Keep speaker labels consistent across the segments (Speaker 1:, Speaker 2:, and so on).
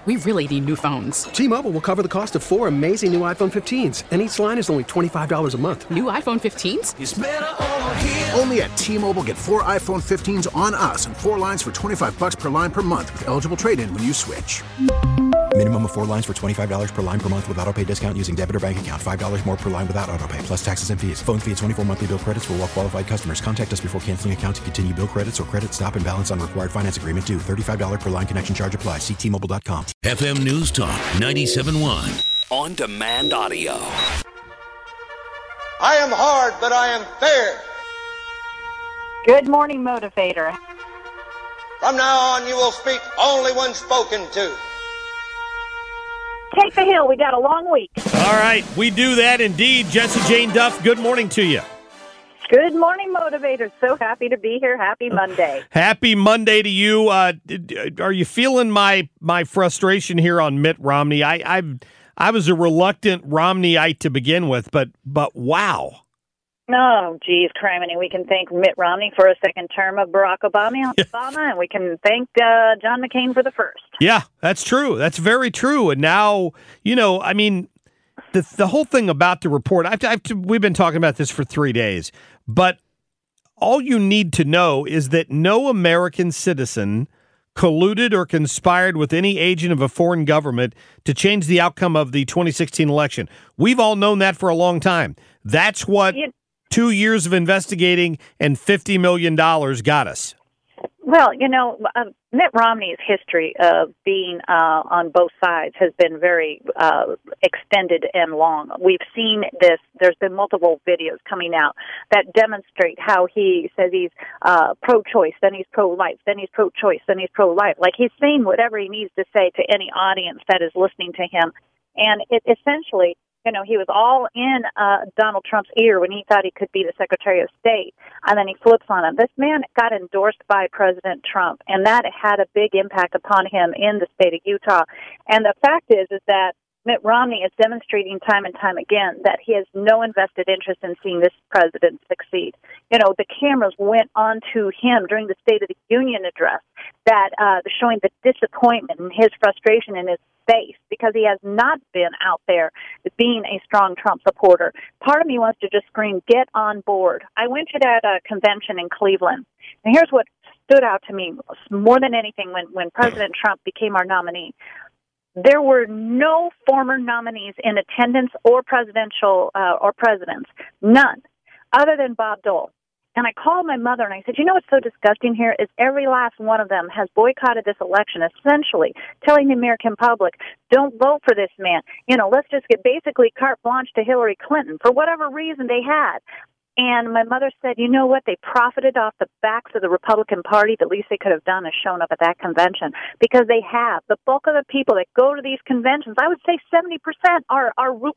Speaker 1: We really need new phones.
Speaker 2: T-Mobile will cover the cost of 4 amazing new iPhone 15s, and each line is only $25 a month.
Speaker 1: New iPhone 15s?
Speaker 3: It's better over here.
Speaker 4: Only at T-Mobile, get 4 iPhone 15s on us and 4 lines for $25 per line per month with eligible trade-in when you switch.
Speaker 5: Minimum of 4 lines for $25 per line per month with autopay discount using debit or bank account. $5 more per line without autopay, plus taxes and fees. Phone fee at 24 monthly bill credits for well-qualified customers. Contact us before canceling account to continue bill credits or credit stop and balance on required finance agreement due. $35 per line connection charge applies. See T-Mobile.com.
Speaker 6: FM News Talk 97.1. On demand audio.
Speaker 7: I am hard, but I am fair.
Speaker 8: Good morning, Motivator.
Speaker 7: From now on, you will speak only when spoken to.
Speaker 8: Take the hill. We got a long week.
Speaker 9: All right, we do that indeed. Jesse Jane Duff, good morning to you.
Speaker 8: Good morning, Motivators. So happy to be here. Happy Monday.
Speaker 9: Happy Monday to you. Are you feeling my frustration here on Mitt Romney? I was a reluctant Romneyite to begin with, but wow.
Speaker 8: Oh, geez, criminy. We can thank Mitt Romney for a second term of Barack Obama, and we can thank John McCain for the first.
Speaker 9: Yeah, that's true. That's very true. And now, I mean, the whole thing about the report, we've been talking about this for 3 days, but all you need to know is that no American citizen colluded or conspired with any agent of a foreign government to change the outcome of the 2016 election. We've all known that for a long time. That's what 2 years of investigating and $50 million got us.
Speaker 8: Well, Mitt Romney's history of being on both sides has been very extended and long. We've seen this. There's been multiple videos coming out that demonstrate how he says he's pro-choice, then he's pro-life, then he's pro-choice, then he's pro-life. Like he's saying whatever he needs to say to any audience that is listening to him. And it essentially, he was all in Donald Trump's ear when he thought he could be the Secretary of State, and then he flips on him. This man got endorsed by President Trump, and that had a big impact upon him in the state of Utah. And the fact is that Mitt Romney is demonstrating time and time again that he has no invested interest in seeing this president succeed. The cameras went on to him during the State of the Union address that showing the disappointment and his frustration in his face because he has not been out there being a strong Trump supporter. Part of me wants to just scream, get on board. I went to that convention in Cleveland, and here's what stood out to me more than anything when President Trump became our nominee. There were no former nominees in attendance or presidential or presidents, none, other than Bob Dole. And I called my mother and I said, what's so disgusting here is every last one of them has boycotted this election, essentially telling the American public, don't vote for this man. Let's just get basically carte blanche to Hillary Clinton for whatever reason they had. And my mother said, you know what, they profited off the backs of the Republican Party. The least they could have done is shown up at that convention because they have. The bulk of the people that go to these conventions, I would say 70% are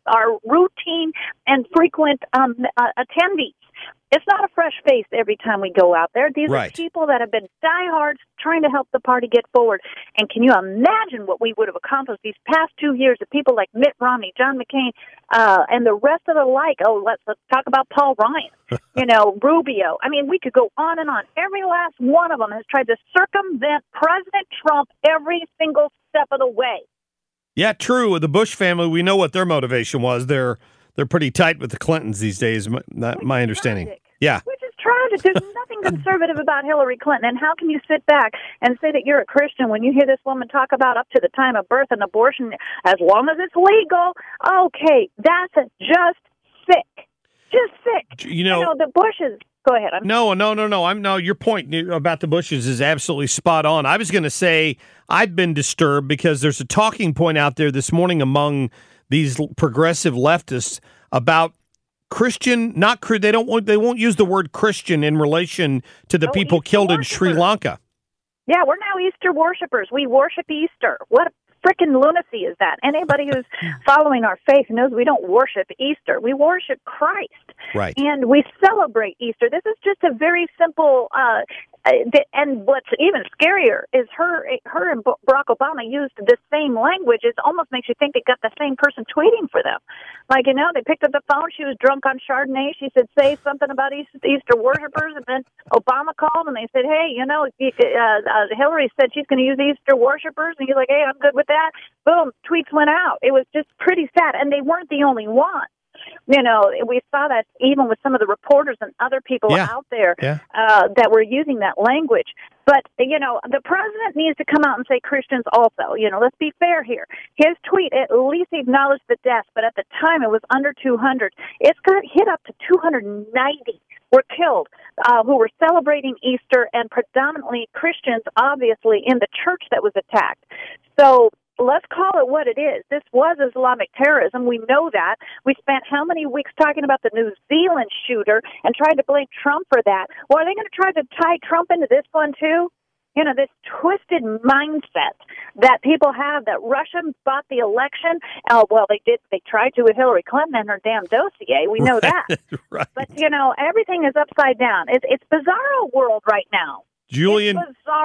Speaker 8: routine and frequent attendees. It's not a fresh face every time we go out there. These are people that have been diehards trying to help the party get forward. And can you imagine what we would have accomplished these past 2 years of people like Mitt Romney, John McCain, and the rest of the like? Oh, let's talk about Paul Ryan, Rubio. I mean, we could go on and on. Every last one of them has tried to circumvent President Trump every single step of the way.
Speaker 9: Yeah, true. The Bush family, we know what their motivation was. They're pretty tight with the Clintons these days, my understanding.
Speaker 8: Tragic.
Speaker 9: Yeah.
Speaker 8: Which is tragic. There's nothing conservative about Hillary Clinton. And how can you sit back and say that you're a Christian when you hear this woman talk about up to the time of birth and abortion as long as it's legal? Okay, that's just sick. Just sick. The Bushes. Go ahead. No. Your point about the Bushes is absolutely spot on. I was going to say I've been disturbed because there's a talking point out there this morning among these progressive leftists about Christian, they won't use the word Christian in relation to the people killed in Sri Lanka. Yeah, we're now Easter worshipers. We worship Easter. What frickin' lunacy is that? Anybody who's following our faith knows we don't worship Easter. We worship Christ.
Speaker 9: Right.
Speaker 8: And we celebrate Easter. This is just a very simple, and what's even scarier is her and Barack Obama used the same language. It almost makes you think they got the same person tweeting for them. Like, they picked up the phone. She was drunk on Chardonnay. She said, say something about Easter worshipers. And then Obama called and they said, hey, Hillary said she's going to use Easter worshipers. And he's like, hey, I'm good with that. Boom, tweets went out. It was just pretty sad. And they weren't the only ones. We saw that even with some of the reporters and other people out there that were using that language. But, the president needs to come out and say Christians also. Let's be fair here. His tweet at least acknowledged the deaths, but at the time it was under 200. It's got hit up to 290 were killed who were celebrating Easter, and predominantly Christians, obviously, in the church that was attacked. So let's call it what it is. This was Islamic terrorism. We know that. We spent how many weeks talking about the New Zealand shooter and tried to blame Trump for that. Well, are they going to try to tie Trump into this one, too? This twisted mindset that people have that Russia bought the election. Well, they did. They tried to with Hillary Clinton and her damn dossier. We know that.
Speaker 9: Right.
Speaker 8: But, everything is upside down. It's bizarro world right now.
Speaker 9: Julian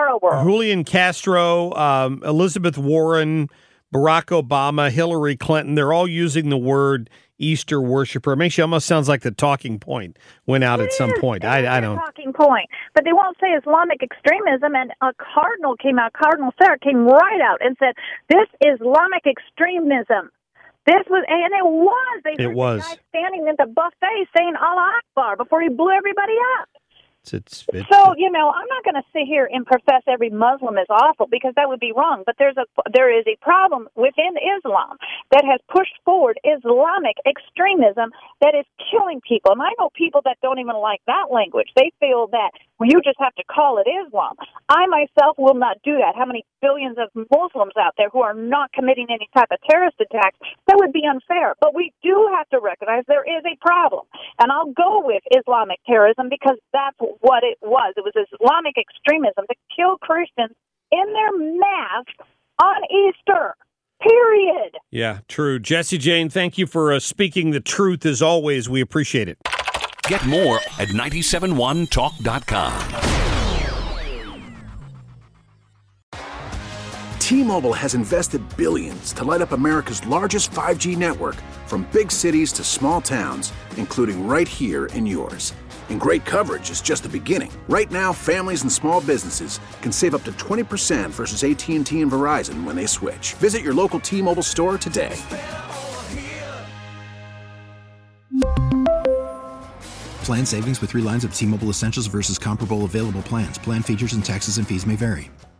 Speaker 9: Castro, Elizabeth Warren, Barack Obama, Hillary Clinton, they're all using the word Easter worshiper. It makes you almost sounds like the talking point went out at some point. I don't.
Speaker 8: Talking point. But they won't say Islamic extremism, and a Cardinal Sarah came right out and said, this is Islamic extremism. This was, and it was. They heard the guy standing at the buffet saying Allah Akbar before he blew everybody up. So, I'm not going to sit here and profess every Muslim is awful, because that would be wrong. But there is a problem within Islam that has pushed forward Islamic extremism that is killing people. And I know people that don't even like that language. They feel that you just have to call it Islam. I myself will not do that. How many billions of Muslims out there who are not committing any type of terrorist attacks? That would be unfair. But we do have to recognize there is a problem. And I'll go with Islamic terrorism because that's what it was. It was Islamic extremism to kill Christians in their mass on Easter. Period.
Speaker 9: Yeah, true. Jesse Jane, thank you for speaking the truth as always. We appreciate it.
Speaker 6: Get more at 971talk.com.
Speaker 4: T-Mobile has invested billions to light up America's largest 5G network, from big cities to small towns, including right here in yours. And great coverage is just the beginning. Right now, families and small businesses can save up to 20% versus AT&T and Verizon when they switch. Visit your local T-Mobile store today.
Speaker 5: Plan savings with 3 lines of T-Mobile Essentials versus comparable available plans. Plan features and taxes and fees may vary.